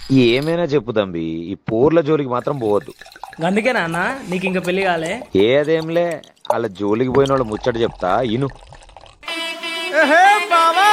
ఏమైనా చెప్పు తంబి, ఈ పోర్ల జోలికి మాత్రం పోవద్దు. అందుకే నాన్న నీకు ఇంకా పెళ్లి కాలే. ఏదేంలే, వాళ్ళ జోలికి పోయిన వాళ్ళు ముచ్చట చెప్తా ఇను. బావా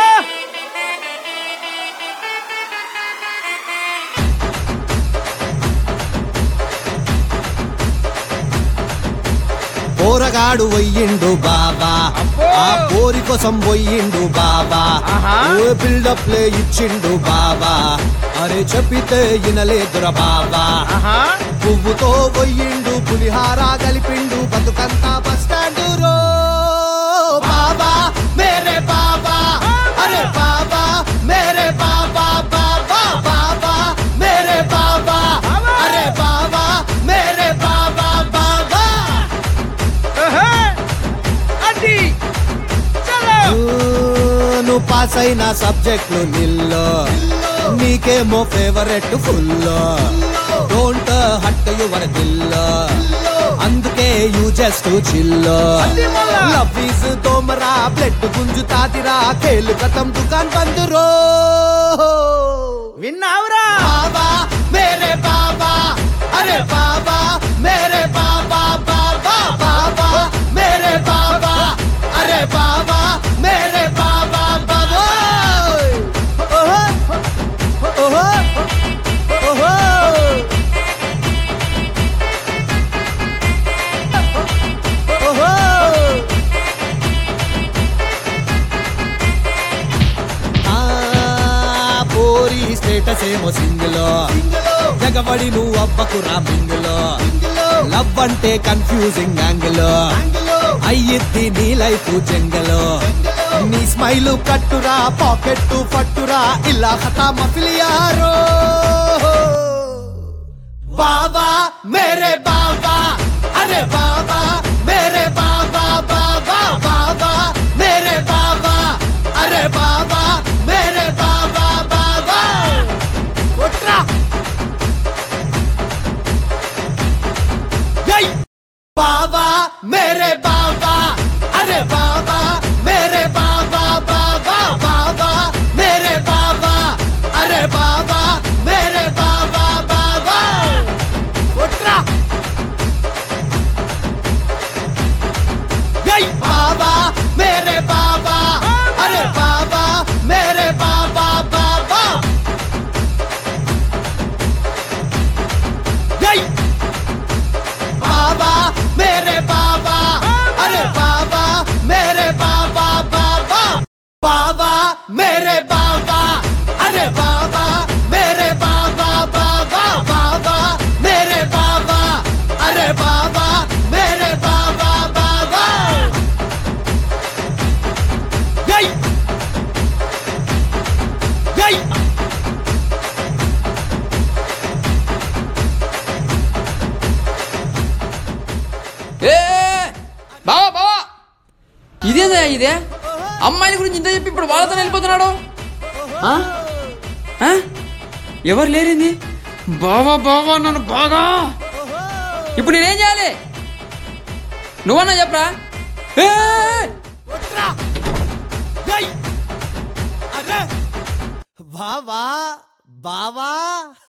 పోరగాడు పోయిండు బాబా, ఆ పోరి కోసం పోయిండు బాబా, బిల్డప్ లే ఇచ్చిండు బాబా, అరే చెప్పితే వినలేదురా బాబా. పువ్వుతో పోయిండు పులిహార కలిపిండు బతుకంతా బస్ స్టాండ్ రో బాబా మేరే బాబా, అరే బాబా మేరే బాబా, బాబా బాబా మేరే బాబా, అరే బాబా మేరే బాబా బాబా. నువ్వు పాస్ అయిన సబ్జెక్టులు నిల్లో, నీకేమో ఫేవరెట్ ఫుల్లో, డోంట్ హట్ యువర్ దిల్లో, అందుకే యూ జస్ట్ చిల్లో. లవ్ ఈజ్ తోమరా బ్లడ్ గుంజుతాదిరా, ఖేలు ఖతం దుకాన్ బంద్ రో. విన్నావురా బాబా మేరే బాబా, అరే బాబా మేరే బాబా, బాబా బాబా మేరే బాబా, అరే బాబా మేరే బాబా బాబా. ఓహో ఓహో ఓహో ఓహో. పోరి స్టేటస్ ఏమో సింగిలో, జగబడి నువ్వు అబ్బకురా మింగిలో, లవ్ అంటే కన్ఫ్యూజింగ్ యాంగిలో, అయ్యిద్ది నీ లైఫ్ జంగలో, నీ స్మైల్ కట్టురా పాకెట్ పట్టురా ఇలా ఖతా మఫిలియారో. బాబా మేరే బాబా, అరే బాబా మేరే బాబా, బాబా బాబా మేరే బాబా, అరే బాబా మేరే బాబా బాబా. కొట్రా బాబా మేరే బాబా, అరే బాబా మేరే బాబా, బాబా బాబా మేరే బాబా, అరే బాబా మేరే బాబా బాబా. కొట్రా బాబా మేరే బాబా, అరే బాబా మేరే బాబా బాబా. బాబా మేరే బాబా, అరే బాబా మేరే బాబా బాబా. బాబా మేరే బాబా, అరే బాబా మేరే బాబా, బాబా బాబా మేరే బాబా, అరే బాబా మేరే బాబా బాబా. జై జై బావా బావా, ఇదేందా ఇదే అమ్మాయిల గురించి ఇంత చెప్పి ఇప్పుడు వాళ్ళతో వెళ్ళిపోతున్నాడు. ఎవరు లేరింది బావా బావా నన్ను బాగా. ఇప్పుడు నేనేం చేయాలి నువ్వన్నా చెప్పరా. బావా బావా